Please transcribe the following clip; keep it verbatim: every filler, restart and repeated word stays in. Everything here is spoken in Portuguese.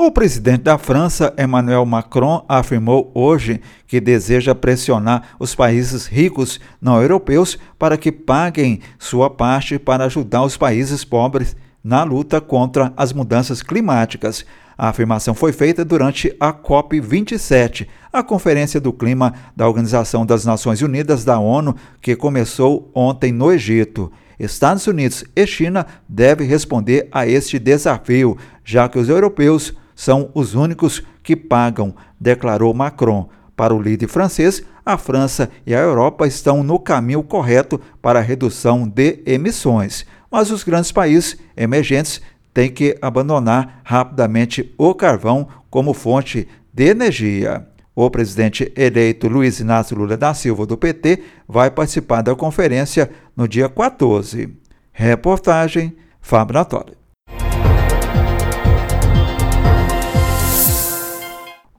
O presidente da França, Emmanuel Macron, afirmou hoje que deseja pressionar os países ricos não europeus para que paguem sua parte para ajudar os países pobres na luta contra as mudanças climáticas. A afirmação foi feita durante a COP vinte e sete, a Conferência do Clima da Organização das Nações Unidas da ONU, que começou ontem no Egito. Estados Unidos e China devem responder a este desafio, já que os europeus são os únicos que pagam, declarou Macron. Para o líder francês, a França e a Europa estão no caminho correto para a redução de emissões, mas os grandes países emergentes têm que abandonar rapidamente o carvão como fonte de energia. O presidente eleito Luiz Inácio Lula da Silva, do P T, vai participar da conferência no dia quatorze. Reportagem Fábio Natori.